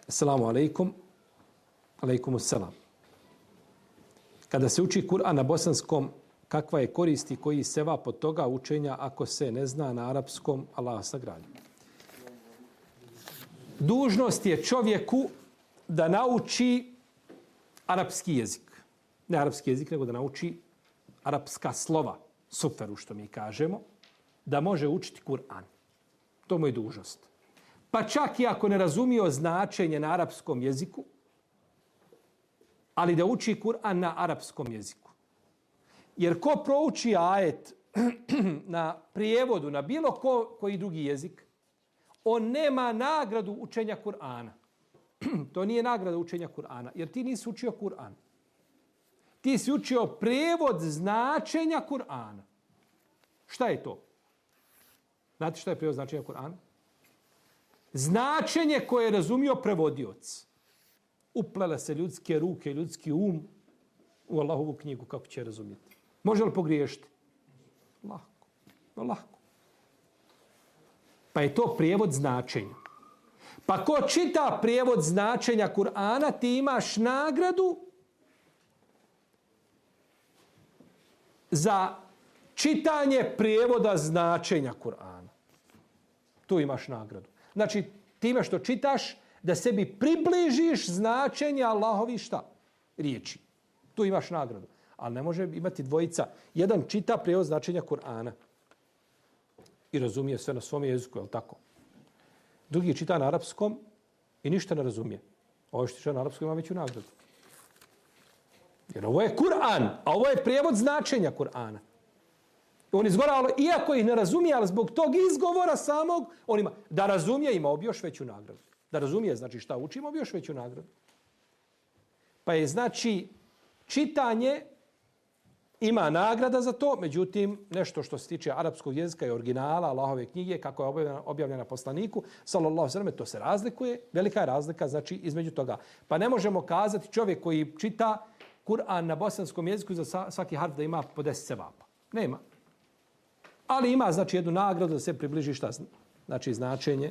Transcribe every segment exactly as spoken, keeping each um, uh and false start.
Assalamu alaikum. Alaikumus salam. Kada se uči Kur'an na bosanskom, kakva je korist i koji seva pod toga učenja ako se ne zna na arapskom, Allah sagradi. Dužnost je čovjeku da nauči arapski jezik. Ne arapski jezik, nego da nauči arapska slova, suferu što mi kažemo, da može učiti Kur'an. To mu je dužnost. Pa čak i ako ne razumio značenje na arapskom jeziku, ali da uči Kur'an na arapskom jeziku. Jer ko prouči ajet na prijevodu, na bilo ko, koji drugi jezik, on nema nagradu učenja Kur'ana. To nije nagrada učenja Kur'ana, jer ti nisi učio Kur'an. Ti si učio prijevod značenja Kur'ana. Šta je to? Znate šta je prijevod značenja Kur'ana? Značenje koje je razumio prevodioc. Uplele se ljudske ruke, ljudski um u Allahovu knjigu, kako će razumjeti. Može li pogriješiti? Lako. No, lako. Pa je to prijevod značenja. Pa ko čita prijevod značenja Kur'ana, ti imaš nagradu za čitanje prijevoda značenja Kur'ana. Tu imaš nagradu. Znači, time što čitaš, da sebi približiš značenje Allahovi šta? Riječi. Tu imaš nagradu. Ali ne može imati dvojica. Jedan čita prijevod značenja Kur'ana i razumije sve na svom jeziku, je li tako? Drugi čita na arapskom i ništa ne razumije. Ovo što čita na arapskom ima veću nagradu. Jer ovo je Kur'an, a ovo je prijevod značenja Kur'ana. On izgovara, iako ih ne razumije, ali zbog tog izgovora samog, on ima, da razumije, ima obje još veću nagradu. Da razumije, znači šta uči, ima obje još veću nagradu. Pa je, znači, čitanje ima nagrada za to, međutim, nešto što se tiče arapskog jezika i originala, Allahove knjige, kako je objavljena, objavljena poslaniku, sallallahu alejhi ve sellem, to se razlikuje, velika je razlika, znači, između toga. Pa ne možemo kazati čovjek koji čita Kur'an na bosanskom jeziku za svaki harf da ima po deset sevapa. Nema. Ali ima, znači, jednu nagradu da se približi šta? Znači, značenje.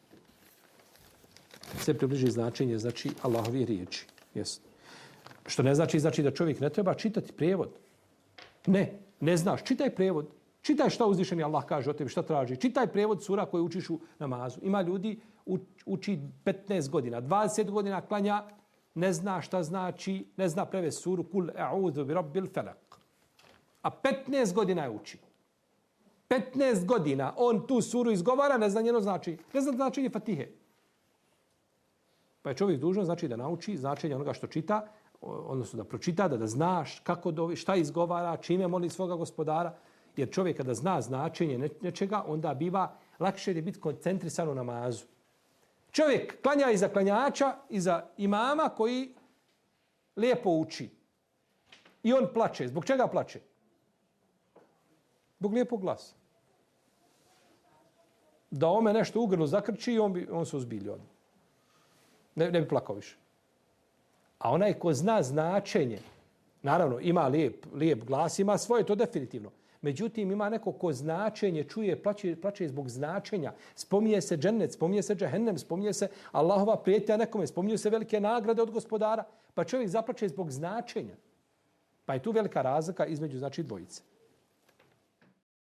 Se približi značenje, znači, Allahovi riječi. Jest. Što ne znači, znači da čovjek ne treba čitati prijevod. Ne, ne znaš. Čitaj prijevod. Čitaj šta uzvišeni Allah kaže o tebi, šta traži. Čitaj prijevod sura koje učiš u namazu. Ima ljudi, uči petnaest godina, dvadeset godina klanja, ne zna šta znači, ne zna prevesti suru kul a'udhu bi rabbil falaq. A petnaest godina je uči. petnaest godina on tu suru izgovara, ne zna njeno znači. Ne zna značenje Fatihe. Pa je čovjek dužan, znači, da nauči značenje onoga što čita, odnosno da pročita, da, da znaš kako dovi, šta izgovara, čime moli svoga gospodara. Jer čovjek kada zna značenje nečega, onda biva lakše je biti koncentrisan u namazu. Čovjek klanja iza klanjača, iza imama koji lijepo uči. I on plače. Zbog čega plače? Zbog lijepog glasa. Da ome nešto u grlu zakrči i on, bi, on se uzbilio odmah. Ne, ne bi plakao više. A onaj ko zna značenje, naravno ima lijep, lijep glas, ima svoje, to definitivno. Međutim, ima neko ko značenje čuje, plaće, plaće zbog značenja. Spominje se džennet, spominje se džehennem, spominje se Allahova prijetnja nekome, spominju se velike nagrade od gospodara, pa čovjek zaplače zbog značenja. Pa je tu velika razlika između, znači, dvojice.